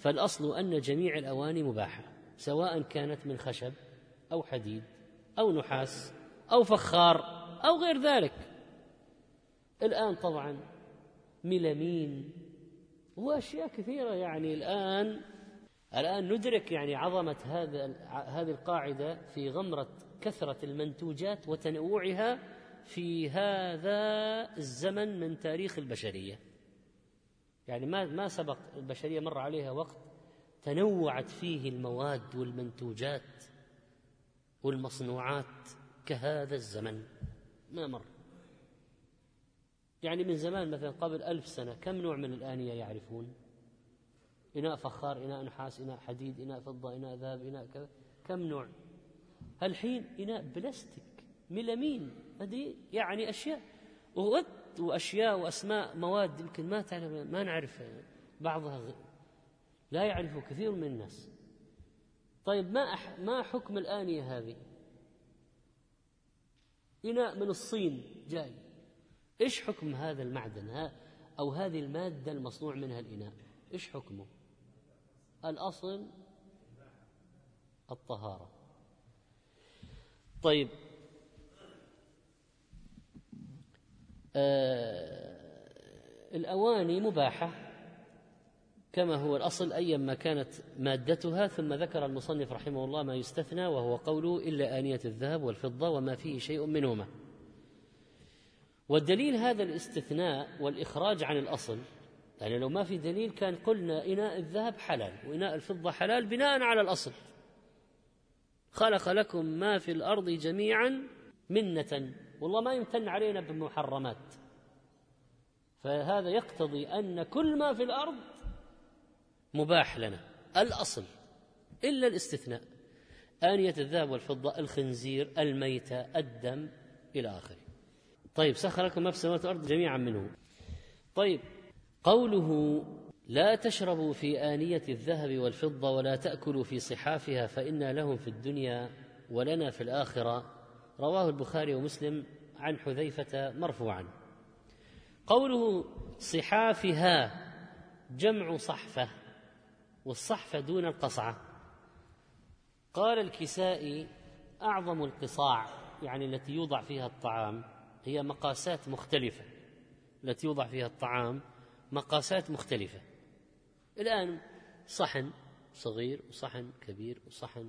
فالأصل أن جميع الأواني مباحة، سواء كانت من خشب أو حديد أو نحاس أو فخار أو غير ذلك. الآن طبعا ميلامين وأشياء كثيرة، يعني الآن ندرك يعني عظمة هذه القاعدة في غمرة كثرة المنتوجات وتنوعها في هذا الزمن من تاريخ البشرية. يعني ما سبق البشرية مر عليها وقت تنوعت فيه المواد والمنتوجات والمصنوعات كهذا الزمن، ما مر. يعني من زمان مثلا قبل 1000 سنة كم نوع من الآنية يعرفون؟ إناء فخار، إناء نحاس، إناء حديد، إناء فضة، إناء ذهب، إناء كذا، كم نوع؟ الحين إناء بلاستيك، ميلامين، هذه يعني أشياء وأشياء وأسماء مواد يمكن ما نعرف بعضها، لا يعرفه كثير من الناس. طيب ما حكم الآنية هذه؟ إناء من الصين جاي، إيش حكم هذا المعدن أو هذه المادة المصنوع منها الإناء؟ إيش حكمه؟ الأصل الطهارة. طيب الأواني مباحة كما هو الأصل أيما كانت مادتها، ثم ذكر المصنف رحمه الله ما يستثنى، وهو قوله إلا آنية الذهب والفضة وما فيه شيء منهما. والدليل هذا الاستثناء والإخراج عن الأصل، يعني لو ما في دليل كان قلنا إناء الذهب حلال وإناء الفضة حلال بناء على الأصل، خلق لكم ما في الأرض جميعا منة، والله ما يمتن علينا بمحرمات، فهذا يقتضي أن كل ما في الأرض مباح لنا الأصل إلا الاستثناء، آنية الذهب والفضة، الخنزير، الميتة، الدم، إلى آخره. طيب سخر لكم ما في السماوات والأرض جميعا منه. طيب قوله لا تشربوا في آنية الذهب والفضة ولا تأكلوا في صحافها فإنا لهم في الدنيا ولنا في الآخرة، رواه البخاري ومسلم عن حذيفة مرفوعا. قوله صحافها جمع صحفة، والصحفة دون القصعة. قال الكسائي أعظم القصاع، يعني التي يوضع فيها الطعام، هي مقاسات مختلفة، التي يوضع فيها الطعام مقاسات مختلفة. الآن صحن صغير وصحن كبير وصحن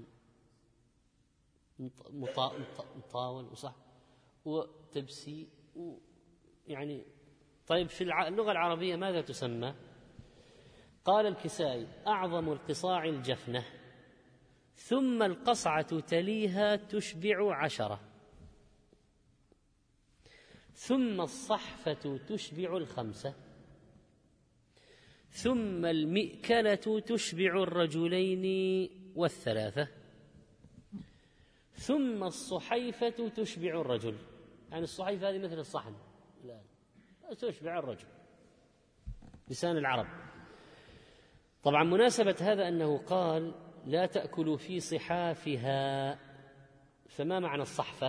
مطاول وصحن وتبسي يعني. طيب في اللغة العربية ماذا تسمى؟ قال الكسائي أعظم القصاع الجفنة، ثم القصعة تليها تشبع 10، ثم الصحفة تشبع 5، ثم المئكلة تشبع 2 و3، ثم الصحيفة تشبع الرجل. يعني الصحيفة هذه مثل الصحن الآن تشبع الرجل لسان العرب. طبعا مناسبة هذا أنه قال لا تأكلوا في صحافها، فما معنى الصحفة؟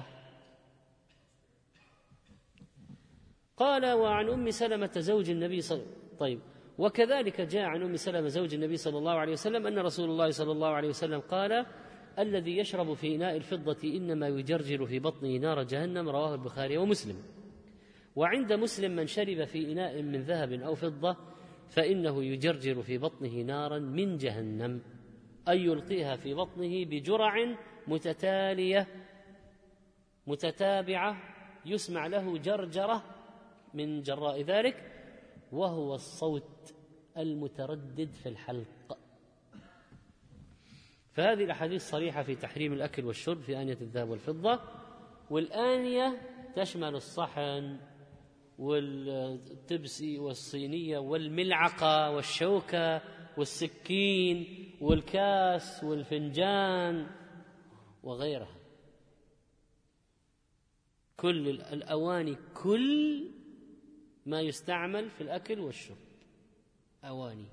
قال وعن أم سلمة زوج النبي طيب وكذلك جاء عن أم سلمة زوج النبي صلى الله عليه وسلم أن رسول الله صلى الله عليه وسلم قال الذي يشرب في إناء الفضة إنما يجرجر في بطنه نار جهنم، رواه البخاري ومسلم. وعند مسلم من شرب في إناء من ذهب أو فضة فإنه يجرجر في بطنه نارا من جهنم، أي يلقيها في بطنه بجرع متتالية متتابعة يسمع له جرجرة من جراء ذلك، وهو الصوت المتردد في الحلق. فهذه الأحاديث صريحة في تحريم الأكل والشرب في آنية الذهب والفضة. والآنية تشمل الصحن والتبسي والصينية والملعقة والشوكة والسكين والكاس والفنجان وغيرها، كل الأواني، كل ما يستعمل في الأكل والشرب أواني،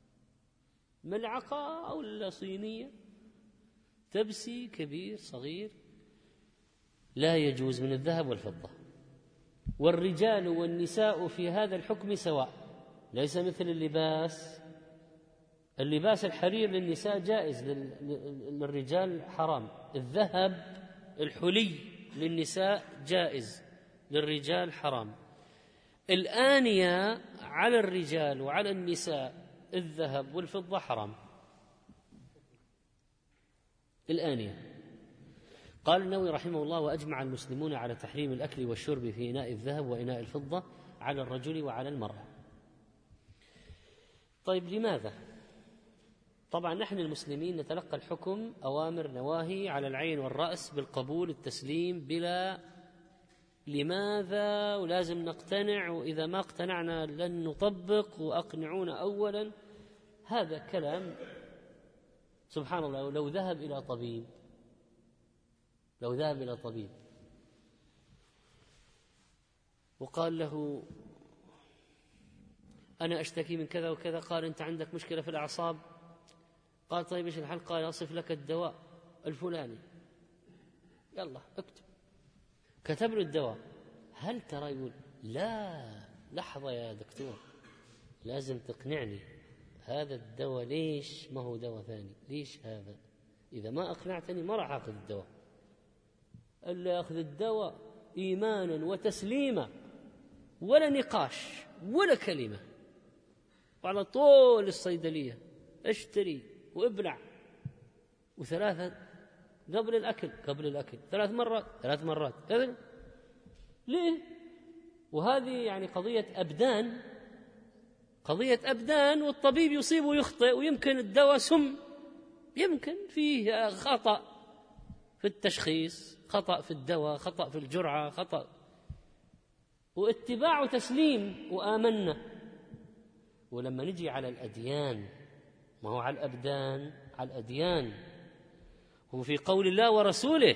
ملعقة أو صينية، تبسي كبير صغير، لا يجوز من الذهب والفضة. والرجال والنساء في هذا الحكم سواء، ليس مثل اللباس، اللباس الحرير للنساء جائز، للرجال حرام. الذهب الحلي للنساء جائز، للرجال حرام. الآنية على الرجال وعلى النساء الذهب والفضة حرام. الآنية. قال النووي رحمه الله: وأجمع المسلمون على تحريم الأكل والشرب في إناء الذهب وإناء الفضة على الرجل وعلى المرأة. طيب لماذا؟ طبعا نحن المسلمين نتلقى الحكم أوامر نواهي على العين والرأس، بالقبول التسليم بلا لماذا، ولازم نقتنع، وإذا ما اقتنعنا لن نطبق، وأقنعونا أولا. هذا كلام سبحان الله. لو ذهب إلى طبيب وقال له: أنا أشتكي من كذا وكذا، قال: أنت عندك مشكلة في الأعصاب. قال: طيب إيش الحل؟ قال: أصف لك الدواء الفلاني، يلا اكتب. كتب له الدواء. هل ترى يقول: لا لحظة يا دكتور، لازم تقنعني، هذا الدواء ليش ما هو دواء ثاني؟ ليش هذا؟ إذا ما أقنعتني ما راح أخذ الدواء. ألا أخذ الدواء إيمانا وتسليما، ولا نقاش ولا كلمة، وعلى طول الصيدلية اشتري وابلع، وثلاثة قبل الأكل 3 مرات. ليه؟ وهذه يعني قضية أبدان، والطبيب يصيب ويخطئ، ويمكن الدواء سم، يمكن فيه خطأ في التشخيص، خطأ في الدواء، خطأ في الجرعة، خطأ. واتباع وتسليم وآمنا. ولما نجي على الأديان، ما هو على الأبدان، على الأديان، هو في قول الله ورسوله.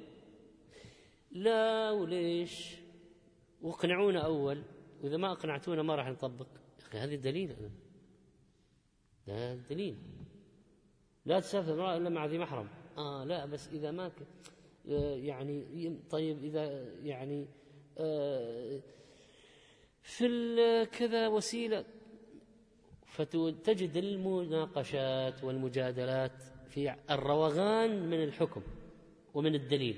لا، وليش؟ واقنعونا أول، وإذا ما أقنعتونا ما راح نطبق. هذا الدليل، ده الدليل. لا تسافر امرأة إلا مع ذي محرم. لا، بس إذا ما يعني طيب إذا يعني في كذا وسيلة. فتجد المناقشات والمجادلات في الروغان من الحكم ومن الدليل.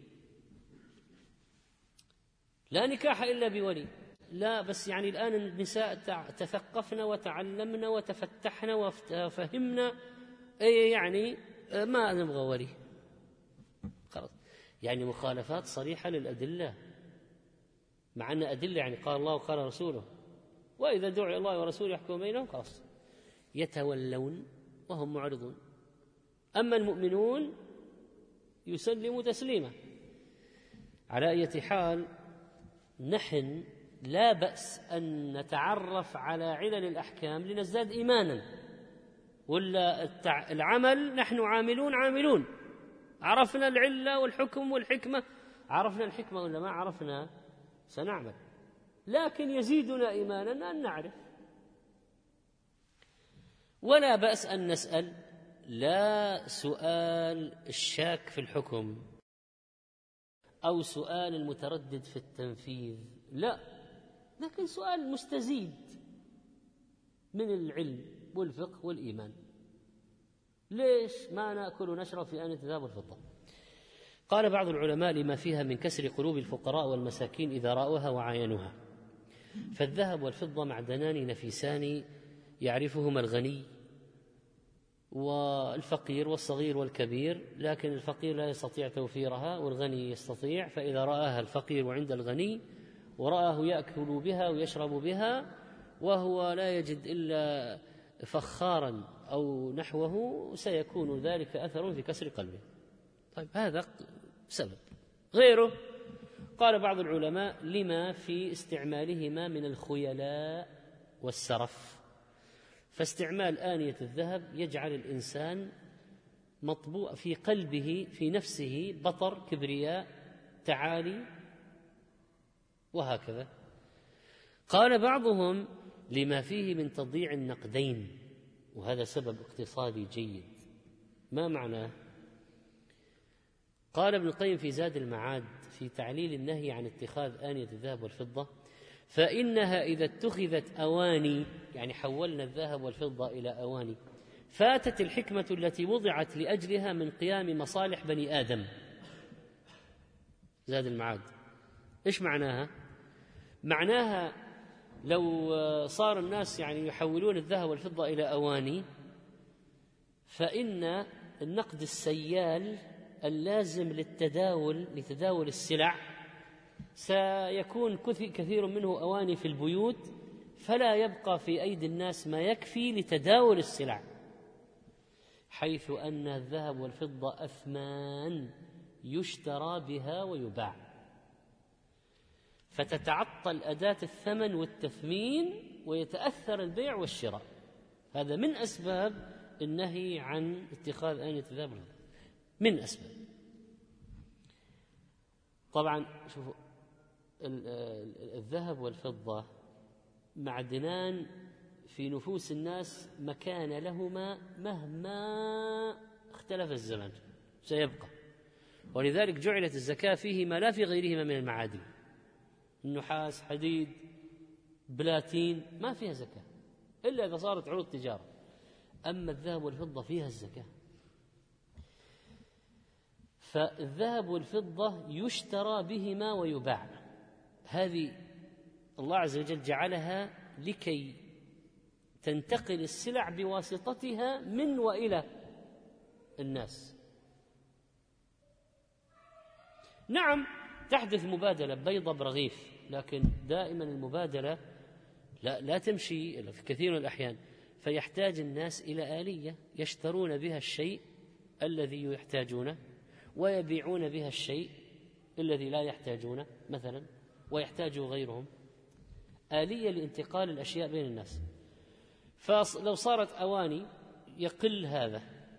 لا نكاح إلا بولي. لا، بس يعني الآن النساء تثقفن وتعلمن وتفتحن وفهمن، يعني ما نبغى ولي، خلاص. يعني مخالفات صريحة للأدلة، مع أن أدلة يعني قال الله وقال رسوله، وإذا دعي الله ورسوله يحكم بينهم خلاص يتولون وهم معرضون. أما المؤمنون يسلموا تسليما. على أي حال، نحن لا بأس أن نتعرف على علل الأحكام لنزداد إيمانا، ولا العمل نحن عاملون، عرفنا العلة والحكم والحكمة، عرفنا الحكمة ولا ما عرفنا سنعمل، لكن يزيدنا إيمانا أن نعرف. ولا بأس أن نسأل، لا سؤال الشاك في الحكم أو سؤال المتردد في التنفيذ، لا، لكن سؤال مستزيد من العلم والفقه والإيمان. ليش ما نأكل ونشرب في آنية الذهب والفضة؟ قال بعض العلماء: لما فيها من كسر قلوب الفقراء والمساكين إذا رأوها وعاينوها. فالذهب والفضة معدنان نفيسان يعرفهما الغني والفقير والصغير والكبير، لكن الفقير لا يستطيع توفيرها والغني يستطيع. فإذا رآها الفقير عند الغني ورآه يأكل بها ويشرب بها وهو لا يجد إلا فخارا أو نحوه، سيكون ذلك أثر في كسر قلبه. طيب، هذا سبب. غيره قال بعض العلماء: لما في استعمالهما من الخيلاء والسرف. فاستعمال آنية الذهب يجعل الإنسان مطبوع في قلبه في نفسه بطر، كبرياء، تعالي، وهكذا. قال بعضهم: لما فيه من تضييع النقدين، وهذا سبب اقتصادي جيد. ما معناه؟ قال ابن القيم في زاد المعاد في تعليل النهي عن اتخاذ آنية الذهب والفضة: فإنها إذا اتخذت أواني، يعني حولنا الذهب والفضة إلى أواني، فاتت الحكمة التي وضعت لأجلها من قيام مصالح بني آدم. زاد المعاد إيش معناها؟ معناها لو صار الناس يعني يحولون الذهب والفضة إلى أواني، فإن النقد السيال اللازم لتداول السلع سيكون كثير منه أواني في البيوت، فلا يبقى في أيدي الناس ما يكفي لتداول السلع، حيث أن الذهب والفضة أثمان يشترى بها ويباع، فتتعطل أداة الثمن والتثمين ويتأثر البيع والشراء. هذا من أسباب النهي عن اتخاذ آنية الذهب والفضة، من أسباب. طبعا شوفوا، الذهب والفضة معدنان في نفوس الناس مكان لهما مهما اختلف الزمن، سيبقى، ولذلك جعلت الزكاة فيهما لا في غيرهما من المعادن. النحاس، حديد، بلاتين ما فيها زكاة إلا إذا صارت عروض تجارة، أما الذهب والفضة فيها الزكاة. فالذهب والفضة يشترى بهما ويباع، هذه الله عز وجل جعلها لكي تنتقل السلع بواسطتها من وإلى الناس. نعم تحدث مبادلة بيضة برغيف، لكن دائما المبادلة لا تمشي في كثير من الأحيان، فيحتاج الناس إلى آلية يشترون بها الشيء الذي يحتاجونه ويبيعون بها الشيء الذي لا يحتاجونه مثلا، ويحتاج غيرهم، آلية لانتقال الأشياء بين الناس. فلو صارت أواني يقل هذا.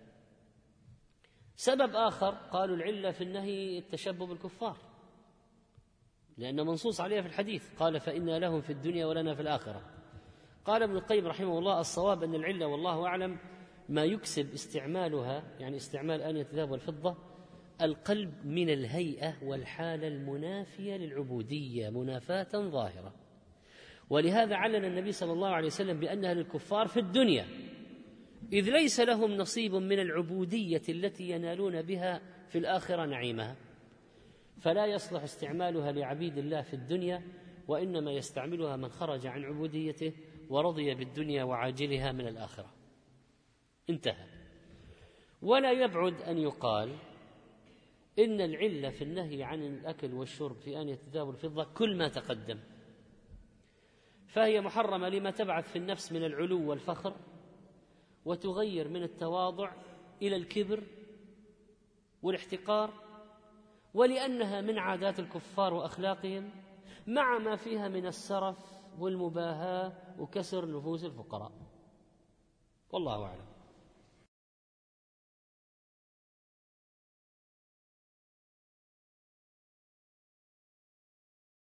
سبب آخر قالوا العلة في النهي التشبه بالكفار، لأن منصوص عليها في الحديث، قال فإنا لهم في الدنيا ولنا في الآخرة. قال ابن القيم رحمه الله الصواب أن العلة والله أعلم ما يكسب استعمالها، يعني استعمال آنية الذهب والفضة، القلب من الهيئة والحالة المنافية للعبودية منافاة ظاهرة، ولهذا علل النبي صلى الله عليه وسلم بأنها للكفار في الدنيا، إذ ليس لهم نصيب من العبودية التي ينالون بها في الآخرة نعيمها، فلا يصلح استعمالها لعبيد الله في الدنيا، وإنما يستعملها من خرج عن عبوديته ورضي بالدنيا وعاجلها من الآخرة. انتهى. ولا يبعد أن يقال إن العلة في النهي عن الأكل والشرب في آنية الذهب والفضة كل ما تقدم، فهي محرمة لما تبعث في النفس من العلو والفخر، وتغير من التواضع إلى الكبر والاحتقار، ولأنها من عادات الكفار وأخلاقهم، مع ما فيها من السرف والمباهاة وكسر نفوس الفقراء. والله أعلم.